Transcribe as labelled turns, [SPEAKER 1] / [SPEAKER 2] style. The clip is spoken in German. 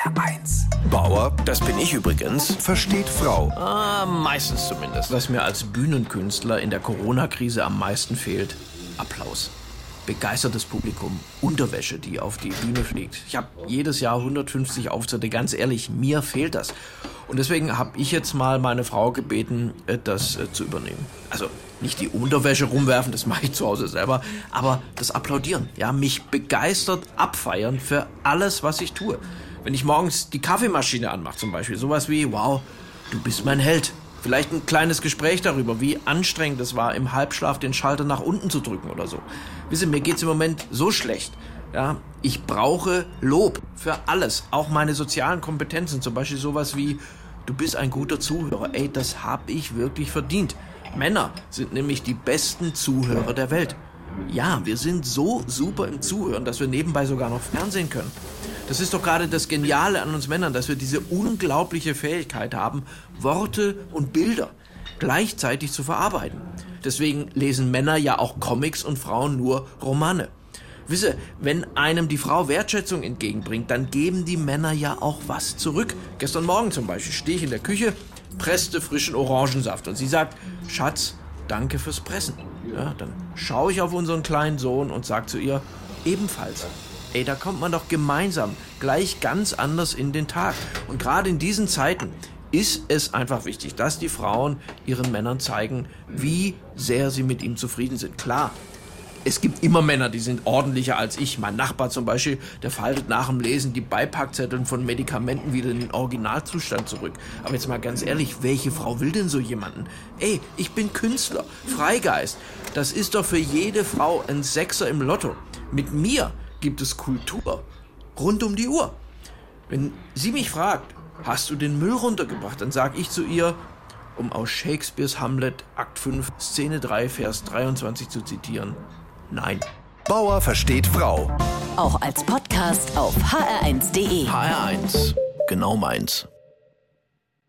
[SPEAKER 1] HR1.
[SPEAKER 2] Bauer, das bin ich übrigens, versteht Frau.
[SPEAKER 3] Meistens zumindest. Was mir als Bühnenkünstler in der Corona-Krise am meisten fehlt: Applaus. Begeistertes Publikum, Unterwäsche, die auf die Bühne fliegt. Ich habe jedes Jahr 150 Auftritte, ganz ehrlich, mir fehlt das. Und deswegen habe ich jetzt mal meine Frau gebeten, das zu übernehmen. Also nicht die Unterwäsche rumwerfen, das mache ich zu Hause selber, aber das Applaudieren, ja, mich begeistert abfeiern für alles, was ich tue. Wenn ich morgens die Kaffeemaschine anmache zum Beispiel, sowas wie: wow, du bist mein Held. Vielleicht ein kleines Gespräch darüber, wie anstrengend es war, im Halbschlaf den Schalter nach unten zu drücken oder so. Wisst ihr, mir geht's im Moment so schlecht. Ja, ich brauche Lob für alles, auch meine sozialen Kompetenzen, zum Beispiel sowas wie: du bist ein guter Zuhörer. Ey, das habe ich wirklich verdient. Männer sind nämlich die besten Zuhörer der Welt. Ja, wir sind so super im Zuhören, dass wir nebenbei sogar noch Fernsehen können. Das ist doch gerade das Geniale an uns Männern, dass wir diese unglaubliche Fähigkeit haben, Worte und Bilder gleichzeitig zu verarbeiten. Deswegen lesen Männer ja auch Comics und Frauen nur Romane. Wisse, wenn einem die Frau Wertschätzung entgegenbringt, dann geben die Männer ja auch was zurück. Gestern Morgen zum Beispiel stehe ich in der Küche, presste frischen Orangensaft und sie sagt: Schatz, danke fürs Pressen. Ja, dann schaue ich auf unseren kleinen Sohn und sage zu ihr: ebenfalls. Ey, da kommt man doch gemeinsam gleich ganz anders in den Tag. Und gerade in diesen Zeiten ist es einfach wichtig, dass die Frauen ihren Männern zeigen, wie sehr sie mit ihm zufrieden sind. Klar, es gibt immer Männer, die sind ordentlicher als ich. Mein Nachbar zum Beispiel, der faltet nach dem Lesen die Beipackzetteln von Medikamenten wieder in den Originalzustand zurück. Aber jetzt mal ganz ehrlich, welche Frau will denn so jemanden? Ey, ich bin Künstler, Freigeist. Das ist doch für jede Frau ein Sechser im Lotto. Mit mir gibt es Kultur rund um die Uhr. Wenn sie mich fragt: hast du den Müll runtergebracht? Dann sage ich zu ihr, um aus Shakespeares Hamlet, Akt 5, Szene 3, Vers 23 zu zitieren: nein.
[SPEAKER 2] Bauer versteht Frau.
[SPEAKER 4] Auch als Podcast auf hr1.de.
[SPEAKER 3] HR1, genau meins.